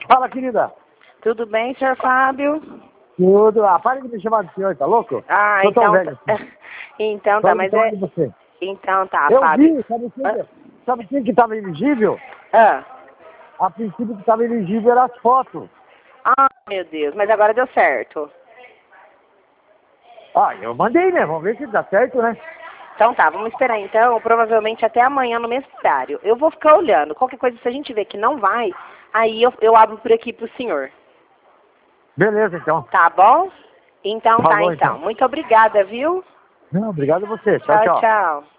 Fala, querida. Tudo bem, senhor Fábio? Tudo. Ah, para de me chamar de senhor, tá louco? Ah, Sou tão então... velho. Então tá, mas é... De você. Então tá, Eu Fábio. vi, sabe quem que estava elegível? Ah. A princípio que estava elegível era as fotos. Ah, meu Deus, mas agora deu certo. Ah, eu mandei, né? Vamos ver se dá certo, né? Então tá, vamos esperar então, provavelmente até amanhã no mesmo horário. Eu vou ficar olhando. Qualquer coisa, se a gente ver que não vai, aí eu abro por aqui pro senhor. Beleza, então. Tá bom? Então tá, Falou, então. então. Muito obrigada, viu? Não, obrigado a você. Tchau, Tchau, tchau. tchau.